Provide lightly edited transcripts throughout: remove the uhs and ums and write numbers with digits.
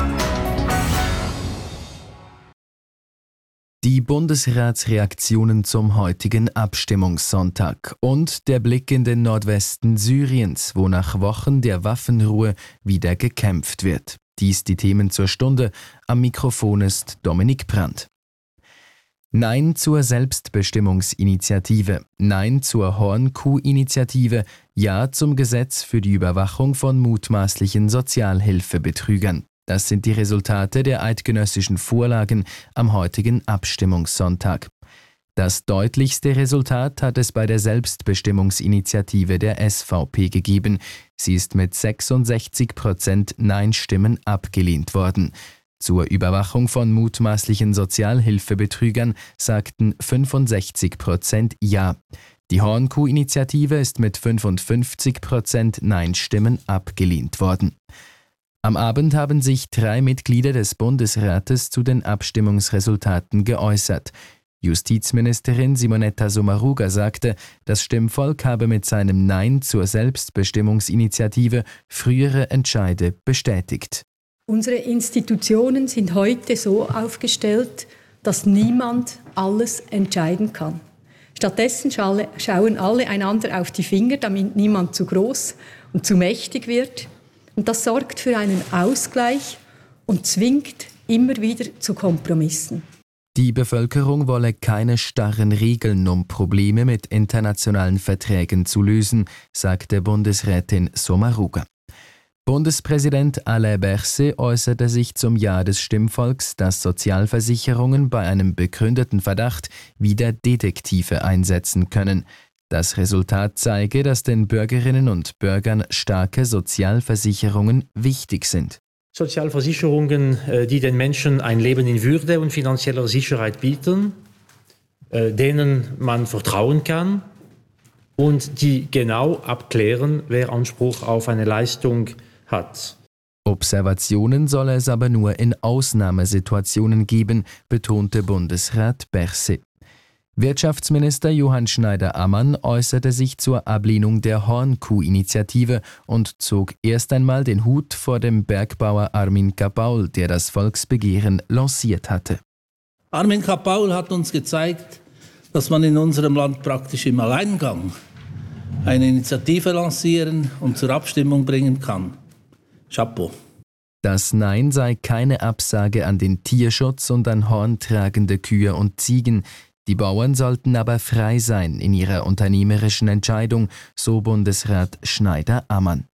Die Bundesratsreaktionen zum heutigen Abstimmungssonntag und der Blick in den Nordwesten Syriens, wo nach Wochen der Waffenruhe wieder gekämpft wird. Dies die Themen zur Stunde. Am Mikrofon ist Dominik Brandt. Nein zur Selbstbestimmungsinitiative, Nein zur Hornkuh-Initiative, Ja zum Gesetz für die Überwachung von mutmaßlichen Sozialhilfebetrügern. Das sind die Resultate der eidgenössischen Vorlagen am heutigen Abstimmungssonntag. Das deutlichste Resultat hat es bei der Selbstbestimmungsinitiative der SVP gegeben. Sie ist mit 66% Nein-Stimmen abgelehnt worden. Zur Überwachung von mutmaßlichen Sozialhilfebetrügern sagten 65% Ja. Die Hornkuh-Initiative ist mit 55% Nein-Stimmen abgelehnt worden. Am Abend haben sich 3 Mitglieder des Bundesrates zu den Abstimmungsresultaten geäußert. Justizministerin Simonetta Sommaruga sagte, das Stimmvolk habe mit seinem Nein zur Selbstbestimmungsinitiative frühere Entscheide bestätigt. Unsere Institutionen sind heute so aufgestellt, dass niemand alles entscheiden kann. Stattdessen schauen alle einander auf die Finger, damit niemand zu groß und zu mächtig wird. Und das sorgt für einen Ausgleich und zwingt immer wieder zu Kompromissen. Die Bevölkerung wolle keine starren Regeln, um Probleme mit internationalen Verträgen zu lösen, sagte Bundesrätin Sommaruga. Bundespräsident Alain Berset äußerte sich zum Ja des Stimmvolks, dass Sozialversicherungen bei einem begründeten Verdacht wieder Detektive einsetzen können. Das Resultat zeige, dass den Bürgerinnen und Bürgern starke Sozialversicherungen wichtig sind. Sozialversicherungen, die den Menschen ein Leben in Würde und finanzieller Sicherheit bieten, denen man vertrauen kann und die genau abklären, wer Anspruch auf eine Leistung hat. Observationen solle es aber nur in Ausnahmesituationen geben, betonte Bundesrat Berset. Wirtschaftsminister Johann Schneider-Ammann äußerte sich zur Ablehnung der Hornkuh-Initiative und zog erst einmal den Hut vor dem Bergbauer Armin Kapaul, der das Volksbegehren lanciert hatte. Armin Kapaul hat uns gezeigt, dass man in unserem Land praktisch im Alleingang eine Initiative lancieren und zur Abstimmung bringen kann. Chapeau. Das Nein sei keine Absage an den Tierschutz und an horntragende Kühe und Ziegen. Die Bauern sollten aber frei sein in ihrer unternehmerischen Entscheidung, so Bundesrat Schneider-Ammann.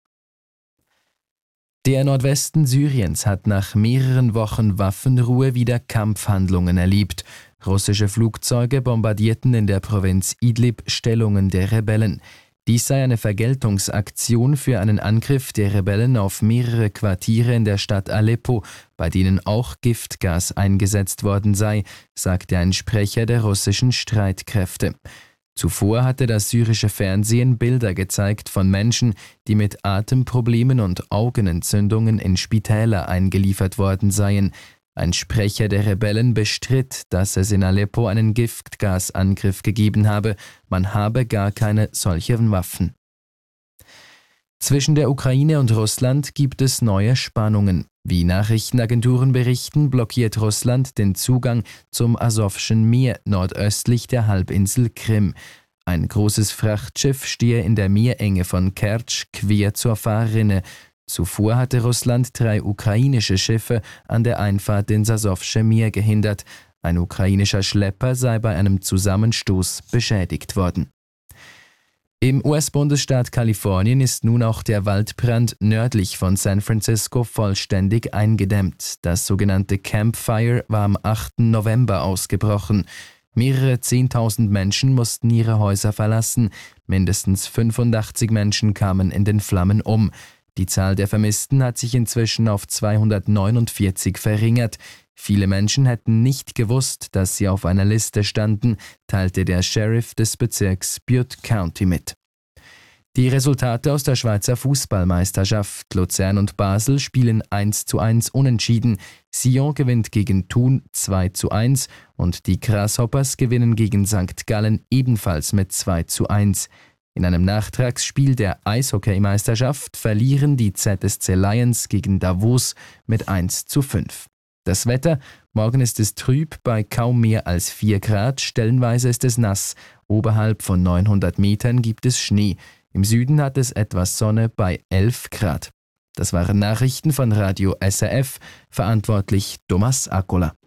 Der Nordwesten Syriens hat nach mehreren Wochen Waffenruhe wieder Kampfhandlungen erlebt. Russische Flugzeuge bombardierten in der Provinz Idlib Stellungen der Rebellen. Dies sei eine Vergeltungsaktion für einen Angriff der Rebellen auf mehrere Quartiere in der Stadt Aleppo, bei denen auch Giftgas eingesetzt worden sei, sagte ein Sprecher der russischen Streitkräfte. Zuvor hatte das syrische Fernsehen Bilder gezeigt von Menschen, die mit Atemproblemen und Augenentzündungen in Spitäler eingeliefert worden seien. Ein Sprecher der Rebellen bestritt, dass es in Aleppo einen Giftgasangriff gegeben habe. Man habe gar keine solchen Waffen. Zwischen der Ukraine und Russland gibt es neue Spannungen. Wie Nachrichtenagenturen berichten, blockiert Russland den Zugang zum Asowschen Meer nordöstlich der Halbinsel Krim. Ein großes Frachtschiff stehe in der Meerenge von Kertsch quer zur Fahrrinne. Zuvor hatte Russland 3 ukrainische Schiffe an der Einfahrt ins Asowsche Meer gehindert. Ein ukrainischer Schlepper sei bei einem Zusammenstoß beschädigt worden. Im US-Bundesstaat Kalifornien ist nun auch der Waldbrand nördlich von San Francisco vollständig eingedämmt. Das sogenannte Camp Fire war am 8. November ausgebrochen. Mehrere 10.000 Menschen mussten ihre Häuser verlassen. Mindestens 85 Menschen kamen in den Flammen um. Die Zahl der Vermissten hat sich inzwischen auf 249 verringert. Viele Menschen hätten nicht gewusst, dass sie auf einer Liste standen, teilte der Sheriff des Bezirks Butte County mit. Die Resultate aus der Schweizer Fußballmeisterschaft: Luzern und Basel spielen 1:1 unentschieden, Sion gewinnt gegen Thun 2:1 und die Grasshoppers gewinnen gegen St. Gallen ebenfalls mit 2:1. In einem Nachtragsspiel der Eishockeymeisterschaft verlieren die ZSC Lions gegen Davos mit 1:5. Das Wetter: Morgen ist es trüb bei kaum mehr als 4 Grad, stellenweise ist es nass. Oberhalb von 900 Metern gibt es Schnee. Im Süden hat es etwas Sonne bei 11 Grad. Das waren Nachrichten von Radio SRF, verantwortlich Thomas Accola.